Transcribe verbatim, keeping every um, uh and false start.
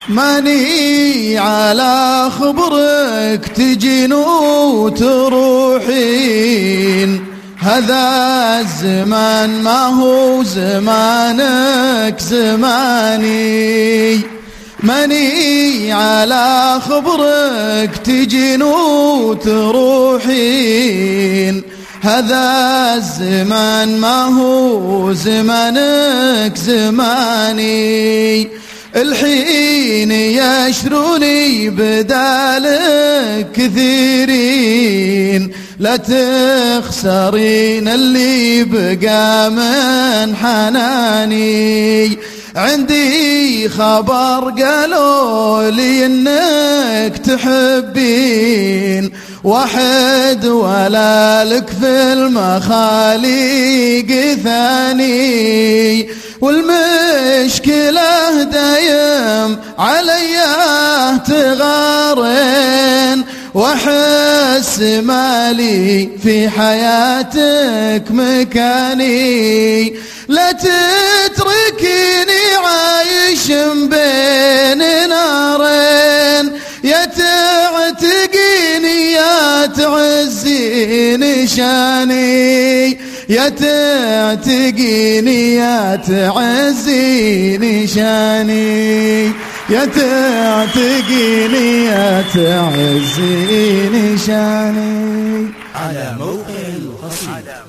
ماني على خبرك تجين وتروحين، هذا الزمان ما هو زمانك زماني. ماني على خبرك تجين وتروحين، هذا الزمان ما هو زمانك زماني. الحين يشروني بدالك كثيرين، لا تخسرين اللي بقى من حناني. عندي خبر قالوا لي انك تحبين واحد ولا لك في المخاليق ثاني، والمشكلة دايم عليا تغارين، واحس مالي في حياتك مكاني. لا تتركيني عايش بين نارين، يا تعتقيني يا تعزيني شاني، يا تعتقيني يا تعزيني شاني، يا تعتقيني يا تعزيني شاني. على موقع القصيدة.